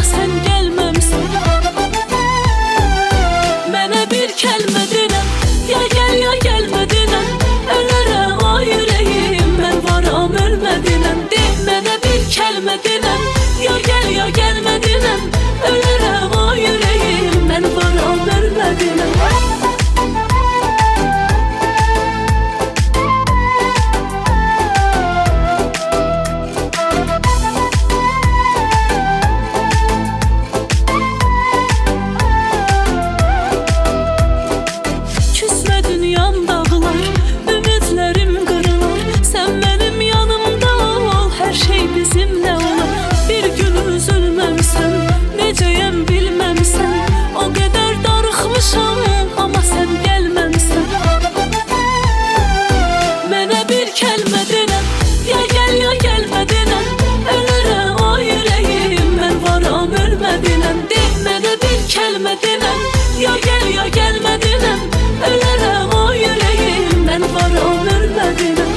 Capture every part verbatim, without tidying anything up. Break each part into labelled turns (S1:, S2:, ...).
S1: amma sən gəlməmsən. Mənə bir kəlmə denən, ya gəl ya gəlmə denən, ölərəm o ürəyim, mən varam ölmə denən. De mənə bir kəlmə denən, ya gəl ya gəlmə denən, ölərəm o ürəyim, mən varam ölmə denən. Kəlmə denən, ya gəl ya gəlmə denən, ölərəm o ürəyim, mən varam ölmə denən.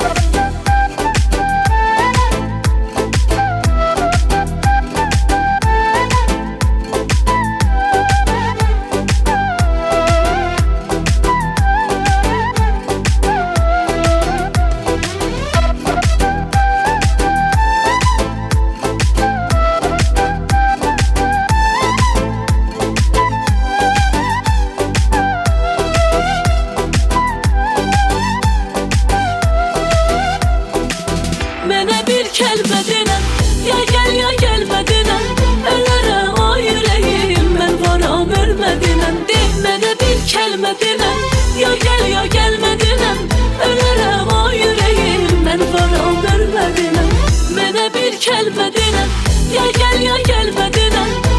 S1: Mənə bir kəlmə denən, ya gəl ya gəlmə denən, ölərəm o ürəyim, mən varam ölmə denən. De mənə bir kəlmə denən, ya gəl ya gəlmə denən, ölərəm o ürəyim, mən varam ölmə denən. Mənə bir kəlmə denən, ya gəl ya gəlmə denən,